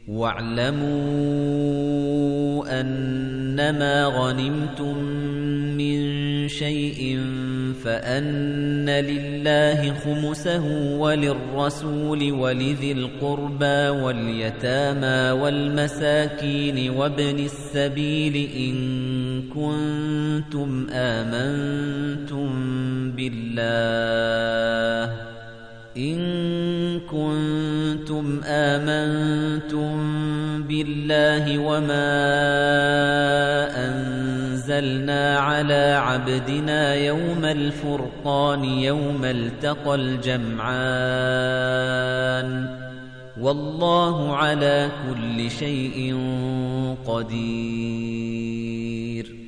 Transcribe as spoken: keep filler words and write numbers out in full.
وَاعْلَمُوا أَنَّمَا غَنِمْتُم مِّن شَيْءٍ فَأَنَّ لِلَّهِ خُمُسَهُ وَلِلرَّسُولِ وَلِذِي الْقُرْبَى وَالْيَتَامَى وَالْمَسَاكِينِ وَابْنِ السَّبِيلِ إِن كُنتُمْ آمَنتُم بِاللَّهِ إِن كُنتُمْ آمَنتُم بِاللَّهِ وَمَا أَنزَلْنَا عَلَى عَبْدِنَا يَوْمَ الْفُرْقَانِ يَوْمَ الْتَقَى الْجَمْعَانِ وَاللَّهُ عَلَى كُلِّ شَيْءٍ قَدِيرٌ